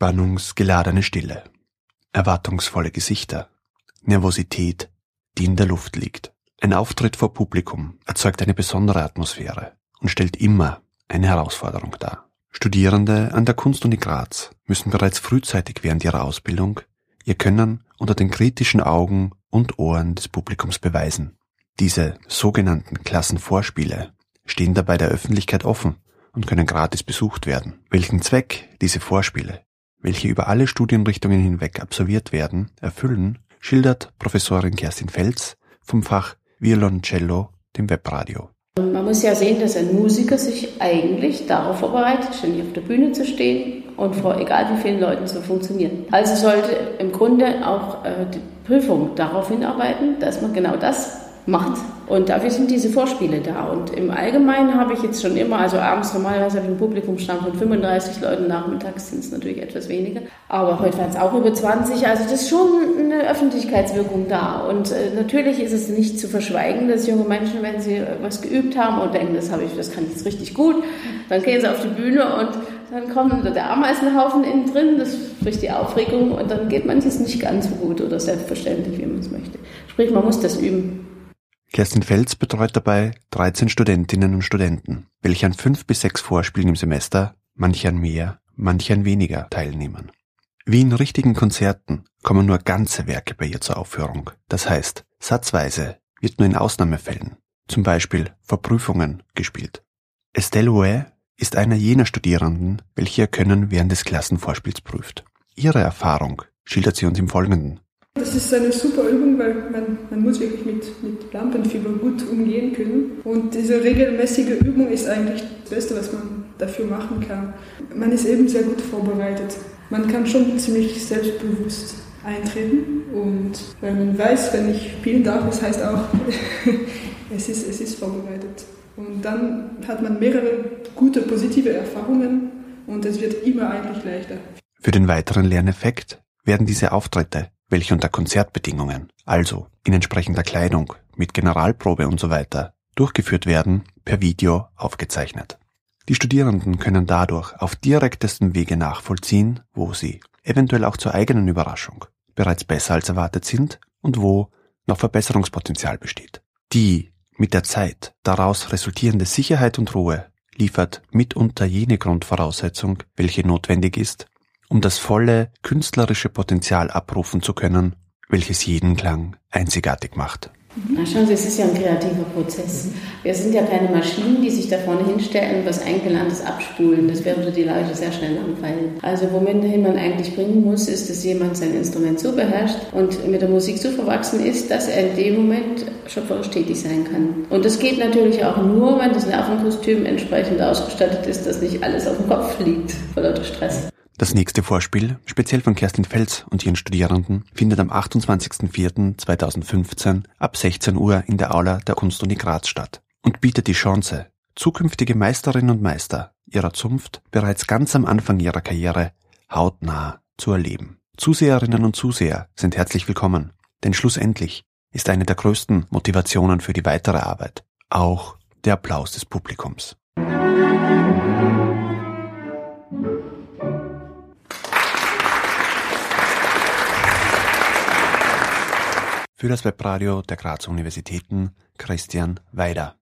Spannungsgeladene Stille, erwartungsvolle Gesichter, Nervosität, die in der Luft liegt. Ein Auftritt vor Publikum erzeugt eine besondere Atmosphäre und stellt immer eine Herausforderung dar. Studierende an der Kunstuni Graz müssen bereits frühzeitig während ihrer Ausbildung ihr Können unter den kritischen Augen und Ohren des Publikums beweisen. Diese sogenannten Klassenvorspiele stehen dabei der Öffentlichkeit offen und können gratis besucht werden. Welchen Zweck diese Vorspiele, welche über alle Studienrichtungen hinweg absolviert werden, erfüllen, schildert Professorin Kerstin Fels vom Fach Violoncello dem Webradio. Man muss ja sehen, dass ein Musiker sich eigentlich darauf vorbereitet, ständig auf der Bühne zu stehen und vor egal wie vielen Leuten zu funktionieren. Also sollte im Grunde auch die Prüfung darauf hinarbeiten, dass man genau das macht. Und dafür sind diese Vorspiele da. Und im Allgemeinen habe ich jetzt schon immer, also abends normalerweise habe ich einen Publikumsstamm von 35 Leuten, nachmittags sind es natürlich etwas weniger. Aber heute waren es auch über 20. Also das ist schon eine Öffentlichkeitswirkung da. Und natürlich ist es nicht zu verschweigen, dass junge Menschen, wenn sie was geübt haben und denken, das kann ich jetzt richtig gut, dann gehen sie auf die Bühne und dann kommt der Ameisenhaufen innen drin, das spricht die Aufregung und dann geht manches nicht ganz so gut oder selbstverständlich, wie man es möchte. Sprich, man muss das üben. Kerstin Fels betreut dabei 13 Studentinnen und Studenten, welche an 5 bis 6 Vorspielen im Semester, manche an mehr, manche an weniger, teilnehmen. Wie in richtigen Konzerten kommen nur ganze Werke bei ihr zur Aufführung. Das heißt, satzweise wird nur in Ausnahmefällen, zum Beispiel vor Prüfungen, gespielt. Estelle Houet ist einer jener Studierenden, welche ihr Können während des Klassenvorspiels prüft. Ihre Erfahrung schildert sie uns im Folgenden. Das ist eine super Übung, weil man muss wirklich mit Lampenfieber gut umgehen können. Und diese regelmäßige Übung ist eigentlich das Beste, was man dafür machen kann. Man ist eben sehr gut vorbereitet. Man kann schon ziemlich selbstbewusst eintreten. Und weil man weiß, wenn ich spielen darf, das heißt auch, es ist vorbereitet. Und dann hat man mehrere gute, positive Erfahrungen und es wird immer eigentlich leichter. Für den weiteren Lerneffekt werden diese Auftritte, welche unter Konzertbedingungen, also in entsprechender Kleidung, mit Generalprobe und so weiter, durchgeführt werden, per Video aufgezeichnet. Die Studierenden können dadurch auf direktestem Wege nachvollziehen, wo sie, eventuell auch zur eigenen Überraschung, bereits besser als erwartet sind und wo noch Verbesserungspotenzial besteht. Die mit der Zeit daraus resultierende Sicherheit und Ruhe liefert mitunter jene Grundvoraussetzung, welche notwendig ist, um das volle künstlerische Potenzial abrufen zu können, welches jeden Klang einzigartig macht. Na schauen Sie, es ist ja ein kreativer Prozess. Wir sind ja keine Maschinen, die sich da vorne hinstellen und was Eingelerntes abspulen. Das würde die Leute sehr schnell langweilen. Also wohin man eigentlich bringen muss, ist, dass jemand sein Instrument so beherrscht und mit der Musik so verwachsen ist, dass er in dem Moment schöpferisch tätig sein kann. Und das geht natürlich auch nur, wenn das Nervenkostüm entsprechend ausgestattet ist, dass nicht alles auf dem Kopf liegt vor lauter Stress. Das nächste Vorspiel, speziell von Kerstin Fels und ihren Studierenden, findet am 28.04.2015 ab 16 Uhr in der Aula der Kunstuni Graz statt und bietet die Chance, zukünftige Meisterinnen und Meister ihrer Zunft bereits ganz am Anfang ihrer Karriere hautnah zu erleben. Zuseherinnen und Zuseher sind herzlich willkommen, denn schlussendlich ist eine der größten Motivationen für die weitere Arbeit auch der Applaus des Publikums. Für das Webradio der Grazer Universitäten Christian Weider.